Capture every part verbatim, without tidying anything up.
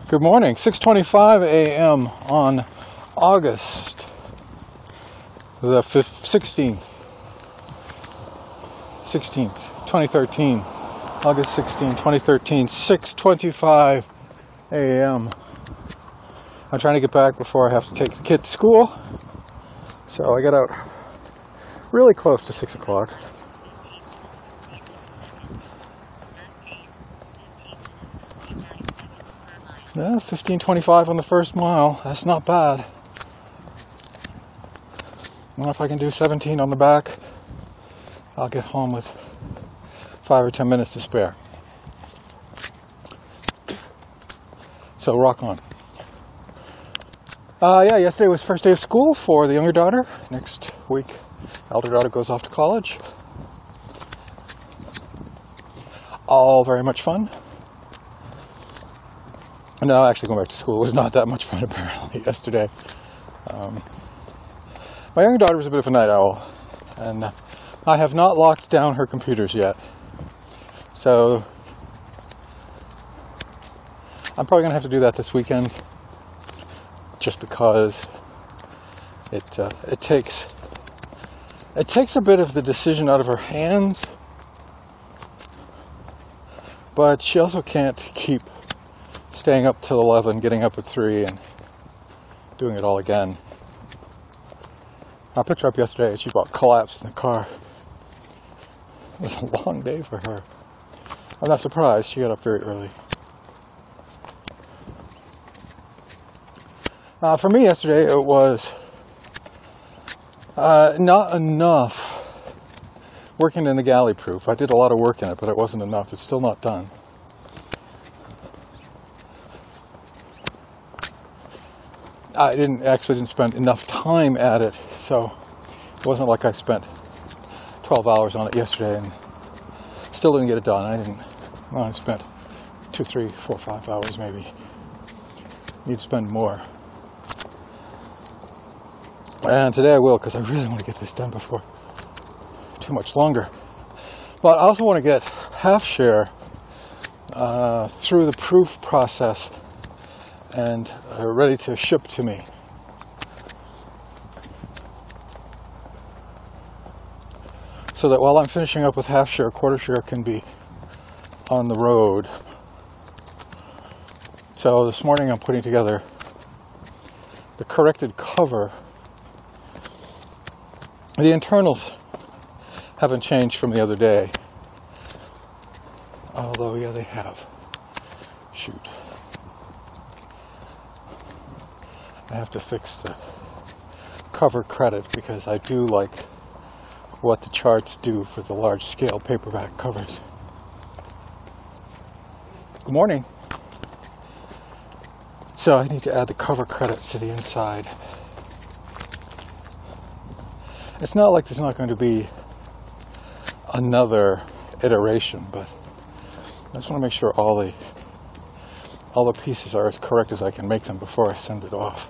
Good morning, six twenty-five a m on August the sixteenth, sixteenth, twenty thirteen, August sixteenth, twenty thirteen, six twenty-five a m I'm trying to get back before I have to take the kid to school, so I got out really close to six o'clock. Yeah, fifteen twenty-five on the first mile. That's not bad. I don't know if I can do seventeen on the back. I'll get home with five or ten minutes to spare. So rock on. Uh, yeah, yesterday was first day of school for the younger daughter. Next week, elder daughter goes off to college. All very much fun. No, actually going back to school was not that much fun apparently yesterday. Um, my younger daughter was a bit of a night owl, and uh, I have not locked down her computers yet. So I'm probably going to have to do that this weekend, just because it uh, it takes it takes a bit of the decision out of her hands, but she also can't keep staying up till eleven, getting up at three, and doing it all again. I picked her up yesterday and she about collapsed in the car. It was a long day for her. I'm not surprised, she got up very early. Uh, for me yesterday it was uh, not enough working in the galley proof. I did a lot of work in it, but it wasn't enough. It's still not done. I didn't actually didn't spend enough time at it, so it wasn't like I spent twelve hours on it yesterday and still didn't get it done. I didn't. Well, I spent two, three, four, five hours maybe. Need to spend more. And today I will, because I really want to get this done before too much longer. But I also want to get half share uh, through the proof process and uh, ready to ship to me. So that while I'm finishing up with half share, quarter share can be on the road. So this morning I'm putting together the corrected cover. The internals haven't changed from the other day. Although, yeah, they have. Shoot. I have to fix the cover credit because I do like what the charts do for the large scale paperback covers. Good morning. So I need to add the cover credits to the inside. It's not like there's not going to be another iteration, but I just want to make sure all the all the pieces are as correct as I can make them before I send it off.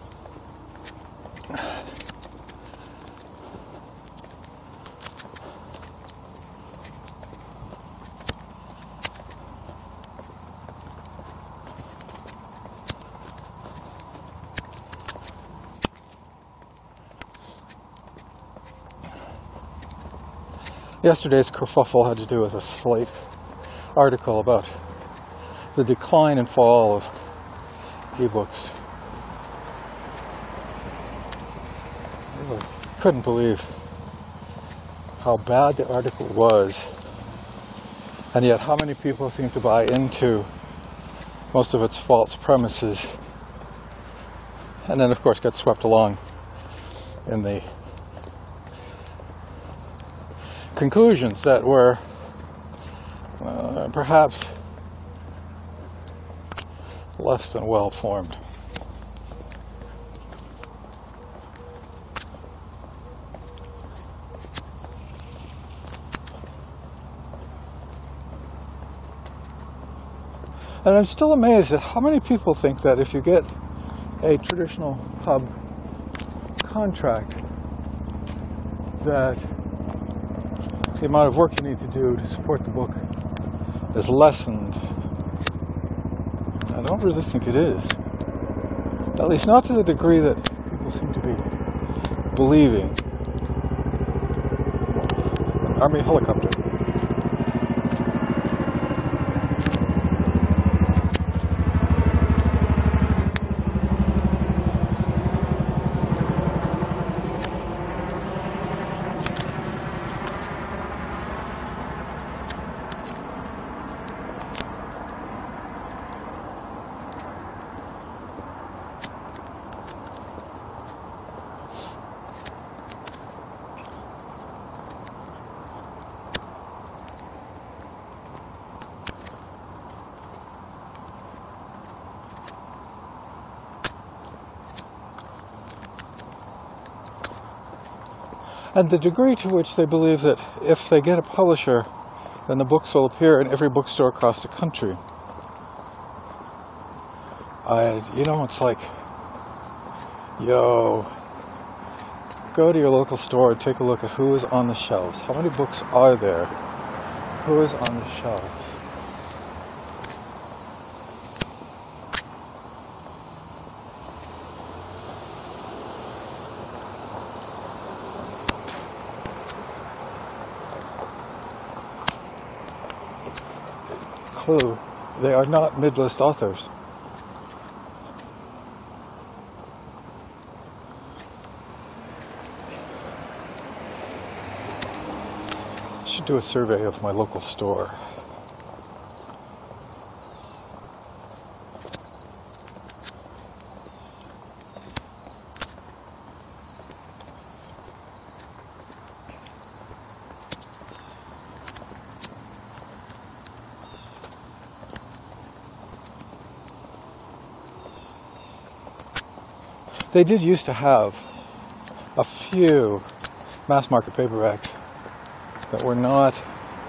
Yesterday's kerfuffle had to do with a Slate article about the decline and fall of ebooks. I really couldn't believe how bad the article was, and yet how many people seem to buy into most of its false premises, and then of course got swept along in the conclusions that were uh, perhaps less than well formed. And I'm still amazed at how many people think that if you get a traditional pub contract, that the amount of work you need to do to support the book is lessened I don't really think it is. At least not to the degree that people seem to be believing. An Army helicopter. And the degree to which they believe that if they get a publisher, then the books will appear in every bookstore across the country. I, you know, it's like, yo, go to your local store and take a look at who is on the shelves. How many books are there? Who is on the shelves? Clue, they are not mid-list authors. I should do a survey of my local store. They did used to have a few mass market paperbacks that were not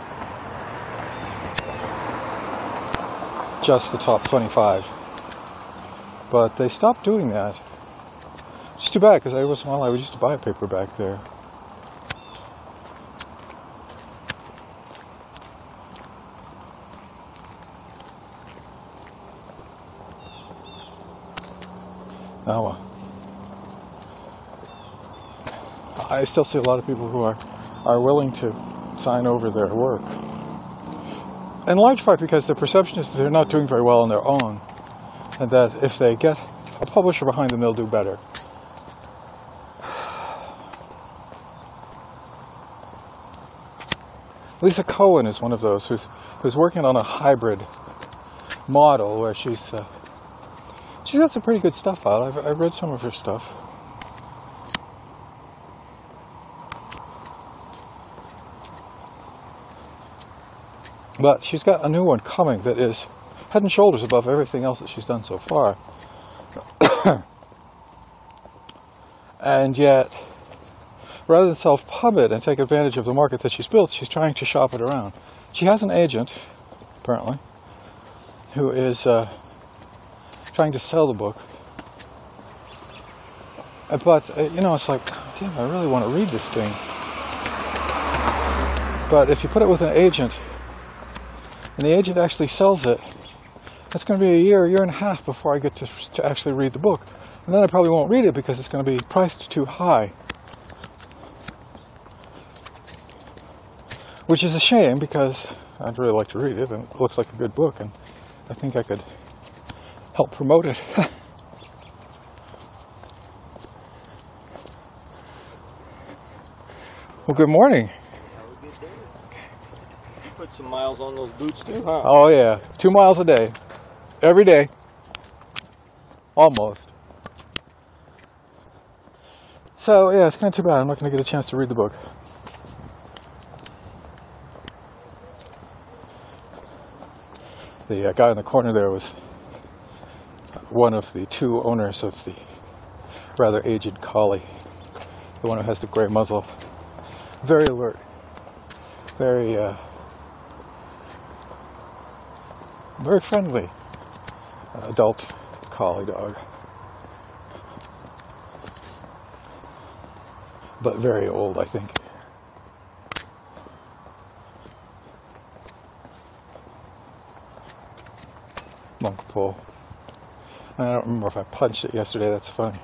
just the top twenty-five, but they stopped doing that. It's too bad, because every once in a while I used to buy a paperback there. Oh well. I still see a lot of people who are, are willing to sign over their work. In large part because the perception is that they're not doing very well on their own, and that if they get a publisher behind them, they'll do better. Lisa Cohen is one of those who's, who's working on a hybrid model where she's, uh, she's got some pretty good stuff out. I've, I've read some of her stuff. But she's got a new one coming that is head and shoulders above everything else that she's done so far. And yet, rather than self-pub it and take advantage of the market that she's built, she's trying to shop it around. She has an agent, apparently, who is uh, trying to sell the book. But, uh, you know, it's like, damn, I really want to read this thing. But if you put it with an agent, and the agent actually sells it, it's going to be a year, a year and a half before I get to, to actually read the book. And then I probably won't read it because it's going to be priced too high. Which is a shame, because I'd really like to read it, and it looks like a good book, and I think I could help promote it. Well, good morning. Put some miles on those boots too, huh? Oh yeah, two miles a day, every day, almost. So yeah, it's kind of too bad I'm not going to get a chance to read the book. The uh, guy in the corner there was one of the two owners of the rather aged collie, the one who has the gray muzzle. Very alert, very uh, very friendly uh, adult collie dog, but very old, I think. monk pole. I don't remember if I punched it yesterday, that's funny.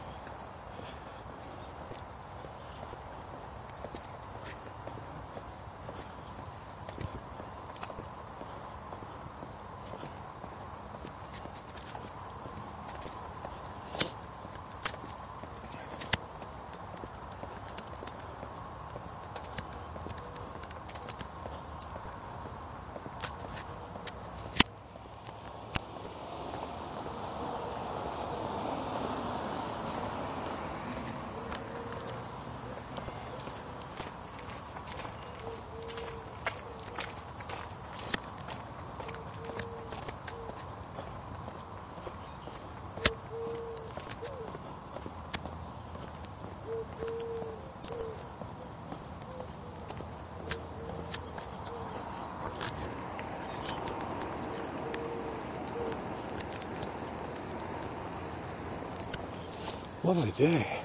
Lovely day.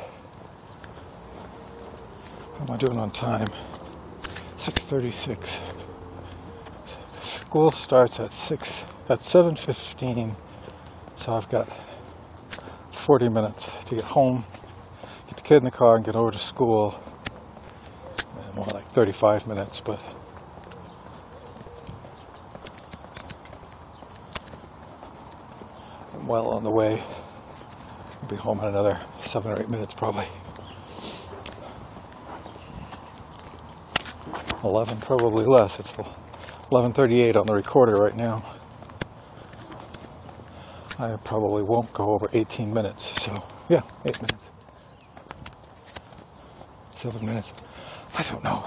How am I doing on time? six thirty-six. School starts at six at seven fifteen, so I've got forty minutes to get home, get the kid in the car, and get over to school. And more like thirty-five minutes, but I'm well on the way. I'll be home in another seven or eight minutes probably. eleven, probably less. It's eleven thirty-eight on the recorder right now. I probably won't go over eighteen minutes, so yeah, eight minutes. Seven minutes. I don't know.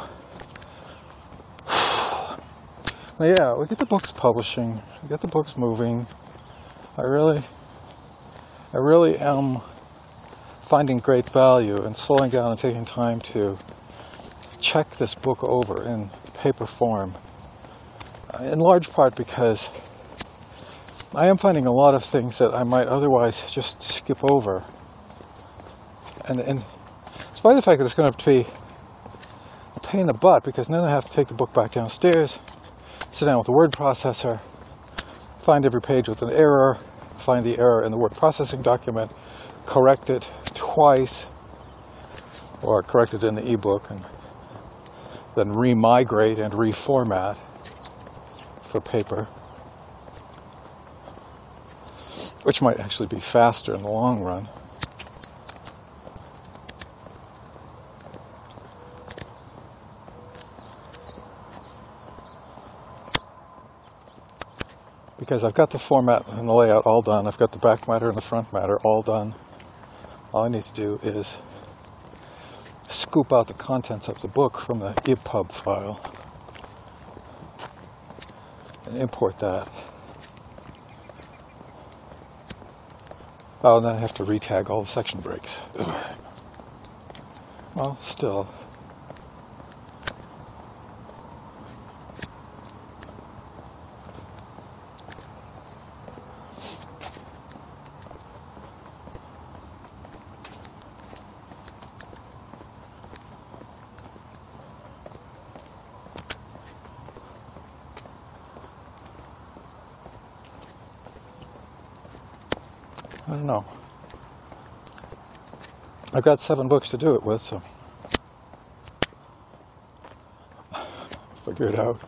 Now, yeah, we get the books publishing, we get the books moving. I really, I really am finding great value in slowing down and taking time to check this book over in paper form. In large part because I am finding a lot of things that I might otherwise just skip over. And, and despite the fact that it's going to be a pain in the butt, because then I have to take the book back downstairs, sit down with the word processor, find every page with an error, find the error in the word processing document, correct it twice, or correct it in the ebook, and then remigrate and reformat for paper, which might actually be faster in the long run. Because I've got the format and the layout all done, I've got the back matter and the front matter all done. All I need to do is scoop out the contents of the book from the E P U B file and import that. Oh, and then I have to retag all the section breaks. Ugh. Well, still. I don't know. I've got seven books to do it with, so figure it out.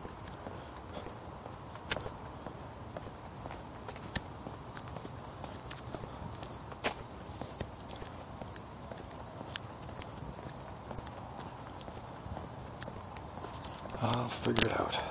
I'll figure it out.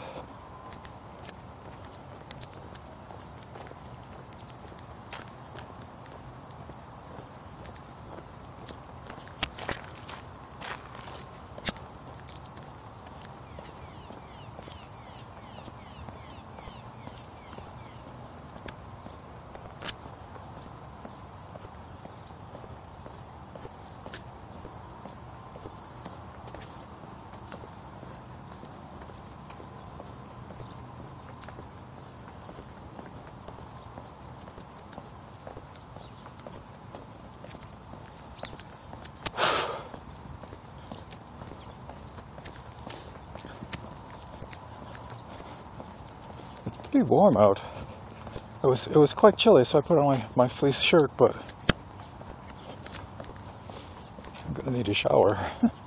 Pretty warm out. It was it was quite chilly, so I put on my, my fleece shirt, but I'm gonna need a shower.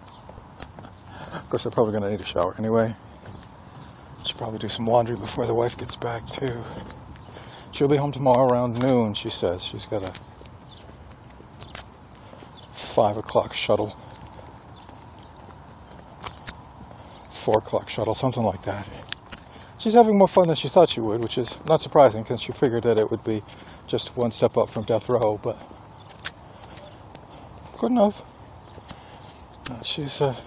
Of course, I'm probably gonna need a shower anyway. Should probably do some laundry before the wife gets back too. She'll be home tomorrow around noon, she says. She's got a five o'clock shuttle. Four o'clock shuttle, something like that. She's having more fun than she thought she would, which is not surprising because she figured that it would be just one step up from death row, but good enough. Uh, she's uh,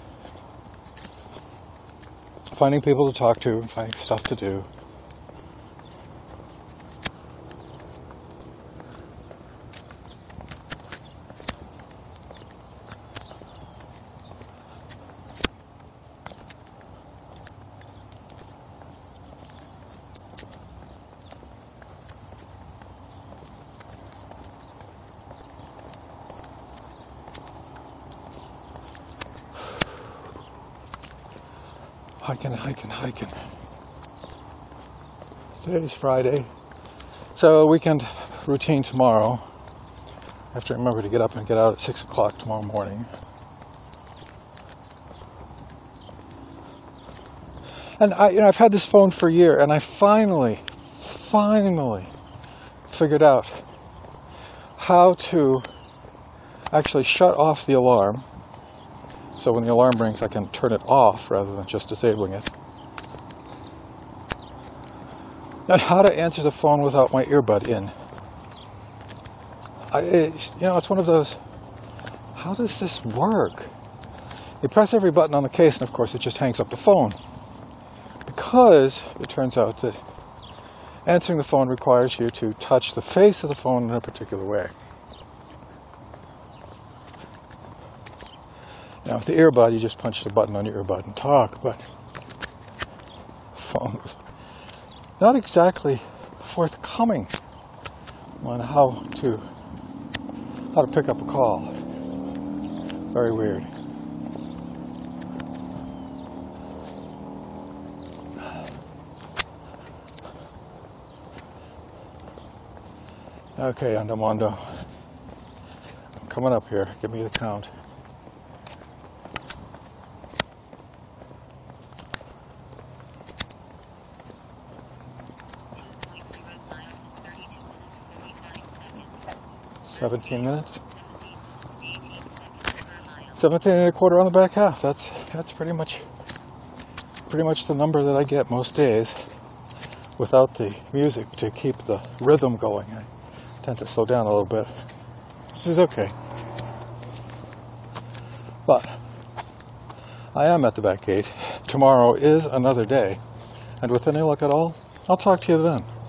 finding people to talk to, finding stuff to do. Hiking, hiking, hiking. Today's Friday, so weekend routine tomorrow. I have to remember to get up and get out at six o'clock tomorrow morning. And I, you know, I've had this phone for a year, and I finally, finally figured out how to actually shut off the alarm. So when the alarm rings, I can turn it off rather than just disabling it. And how to answer the phone without my earbud in. I, it, you know, it's one of those, how does this work? You press every button on the case, and of course it just hangs up the phone. Because it turns out that answering the phone requires you to touch the face of the phone in a particular way. Now, with the earbud, you just punch the button on your earbud and talk, but phone was not exactly forthcoming on how to how to pick up a call. Very weird. Okay, Andamondo. I'm coming up here. Give me the count. Seventeen minutes. Seventeen and a quarter on the back half. That's that's pretty much pretty much the number that I get most days without the music to keep the rhythm going. I tend to slow down a little bit. This is okay. But I am at the back gate. Tomorrow is another day. And with any luck at all, I'll talk to you then.